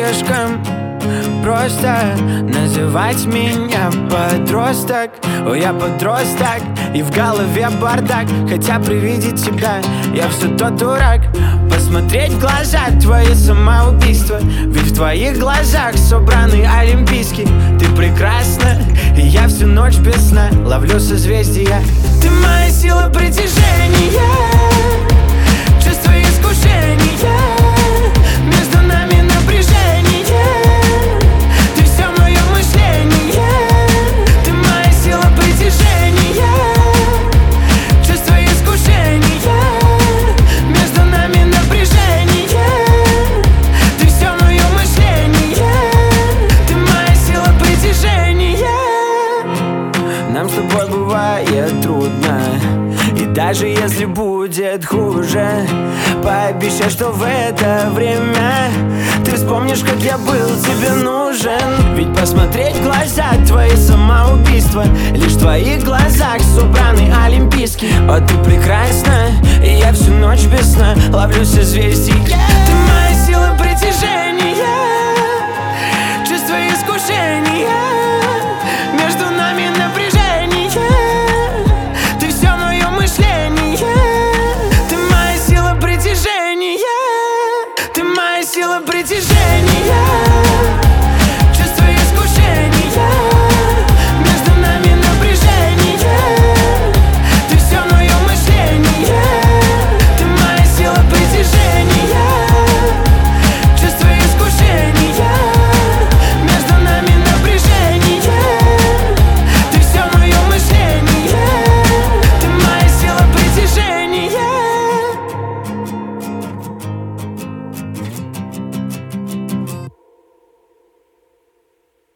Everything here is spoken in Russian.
слишком просто называть меня подросток. О, я подросток, и в голове бардак. Хотя при виде тебя я все тот дурак. Посмотреть в глаза твои самоубийства, ведь в твоих глазах собраны олимпийские. Ты прекрасна, и я всю ночь без сна ловлю созвездия. Ты моя сила притяжения, чувство искушения, между нами напряжение. Ты все мое мышление. Ты моя сила притяжения, чувство искушения, между нами напряжение. Ты все мое мышление. Ты моя сила притяжения. Нам с тобой бывает трудно, и даже если будет хуже, пообещай, что в это время ты вспомнишь, как я был тебе нужен. Ведь посмотреть в глаза твои самоубийства, лишь в твоих глазах собраны олимпийские. О, ты прекрасна, и я всю ночь без сна ловлю созвездия. Ты моя сила притяжения, чувство искушения.